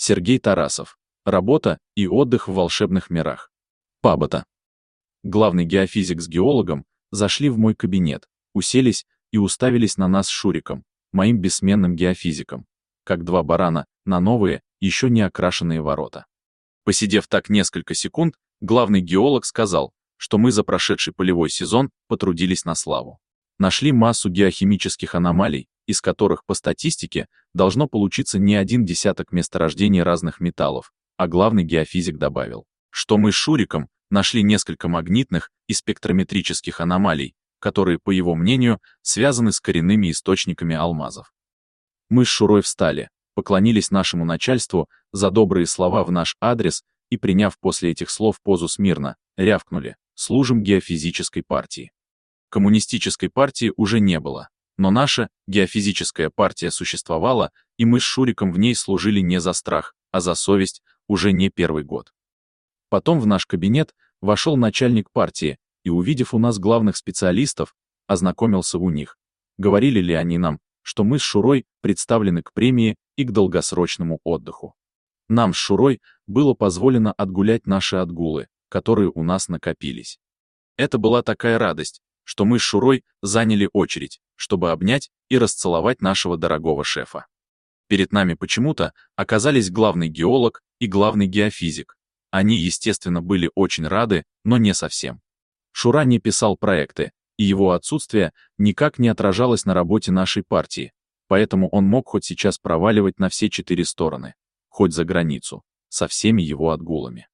Сергей Тарасов. Работа и отдых в волшебных мирах. Пабота. Главный геофизик с геологом зашли в мой кабинет, уселись и уставились на нас с Шуриком, моим бессменным геофизиком, как два барана на новые, еще не окрашенные ворота. Посидев так несколько секунд, главный геолог сказал, что мы за прошедший полевой сезон потрудились на славу. Нашли массу геохимических аномалий, из которых, по статистике, должно получиться не один десяток месторождений разных металлов, а главный геофизик добавил, что мы с Шуриком нашли несколько магнитных и спектрометрических аномалий, которые, по его мнению, связаны с коренными источниками алмазов. Мы с Шурой встали, поклонились нашему начальству за добрые слова в наш адрес и, приняв после этих слов позу смирно, рявкнули: «Служим геофизической партии». Коммунистической партии уже не было, но наша геофизическая партия существовала, и мы с Шуриком в ней служили не за страх, а за совесть уже не первый год. Потом в наш кабинет вошел начальник партии и, увидев у нас главных специалистов, ознакомился у них. Говорили ли они нам, что мы с Шурой представлены к премии и к долгосрочному отдыху. Нам с Шурой было позволено отгулять наши отгулы, которые у нас накопились. Это была такая радость, что мы с Шурой заняли очередь, чтобы обнять и расцеловать нашего дорогого шефа. Перед нами почему-то оказались главный геолог и главный геофизик. Они, естественно, были очень рады, но не совсем. Шура не писал проекты, и его отсутствие никак не отражалось на работе нашей партии, поэтому он мог хоть сейчас проваливать на все 4 стороны, хоть за границу, со всеми его отгулами.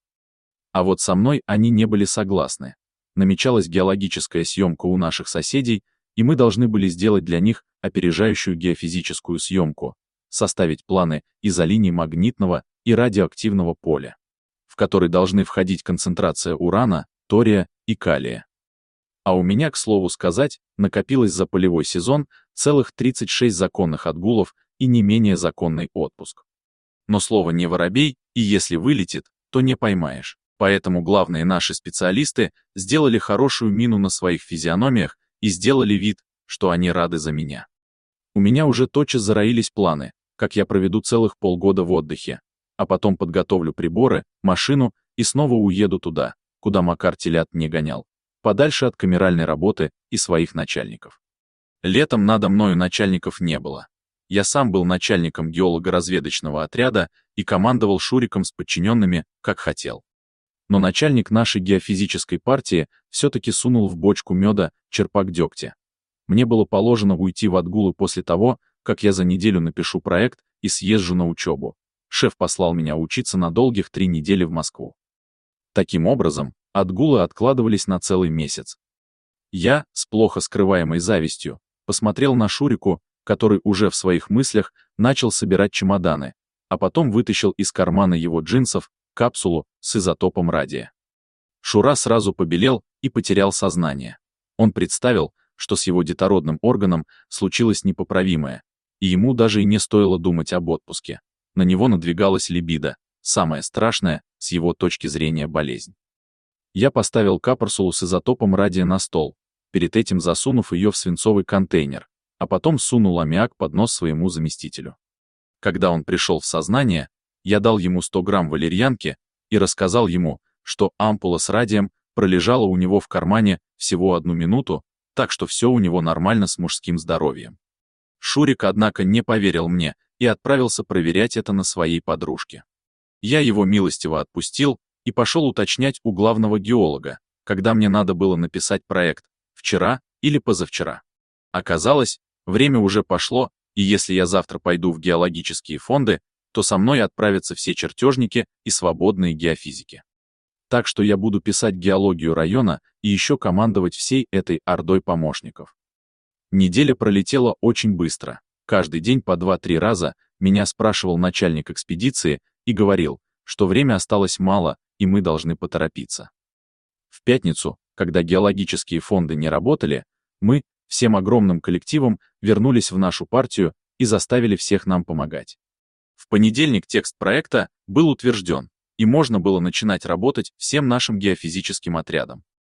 А вот со мной они не были согласны. Намечалась геологическая съемка у наших соседей, и мы должны были сделать для них опережающую геофизическую съемку, составить планы изолиний магнитного и радиоактивного поля, в который должны входить концентрация урана, тория и калия. А у меня, к слову сказать, накопилось за полевой сезон целых 36 законных отгулов и не менее законный отпуск. Но слово не воробей, и если вылетит, то не поймаешь. Поэтому главные наши специалисты сделали хорошую мину на своих физиономиях и сделали вид, что они рады за меня. У меня уже тотчас зароились планы, как я проведу целых полгода в отдыхе, а потом подготовлю приборы, машину и снова уеду туда, куда Макар телят не гонял, подальше от камеральной работы и своих начальников. Летом надо мною начальников не было. Я сам был начальником геолого-разведочного отряда и командовал Шуриком с подчиненными, как хотел. Но начальник нашей геофизической партии все-таки сунул в бочку меда черпак дегтя. Мне было положено уйти в отгулы после того, как я за неделю напишу проект и съезжу на учебу. Шеф послал меня учиться на долгих 3 недели в Москву. Таким образом, отгулы откладывались на целый месяц. Я, с плохо скрываемой завистью, посмотрел на Шурику, который уже в своих мыслях начал собирать чемоданы, а потом вытащил из кармана его джинсов капсулу с изотопом радия. Шура сразу побелел и потерял сознание. Он представил, что с его детородным органом случилось непоправимое, и ему даже и не стоило думать об отпуске. На него надвигалась либидо, самое страшное, с его точки зрения, болезнь. Я поставил капсулу с изотопом радия на стол, перед этим засунув ее в свинцовый контейнер, а потом сунул аммиак под нос своему заместителю. Когда он пришел в сознание, я дал ему 100 грамм валерьянки и рассказал ему, что ампула с радием пролежала у него в кармане всего 1 минуту, так что все у него нормально с мужским здоровьем. Шурик, однако, не поверил мне и отправился проверять это на своей подружке. Я его милостиво отпустил и пошел уточнять у главного геолога, когда мне надо было написать проект, вчера или позавчера. Оказалось, время уже пошло, и если я завтра пойду в геологические фонды, то со мной отправятся все чертежники и свободные геофизики. Так что я буду писать геологию района и еще командовать всей этой ордой помощников. Неделя пролетела очень быстро. Каждый день по 2-3 раза меня спрашивал начальник экспедиции и говорил, что время осталось мало, и мы должны поторопиться. В пятницу, когда геологические фонды не работали, мы, всем огромным коллективом, вернулись в нашу партию и заставили всех нам помогать. В понедельник текст проекта был утвержден, и можно было начинать работать всем нашим геофизическим отрядом.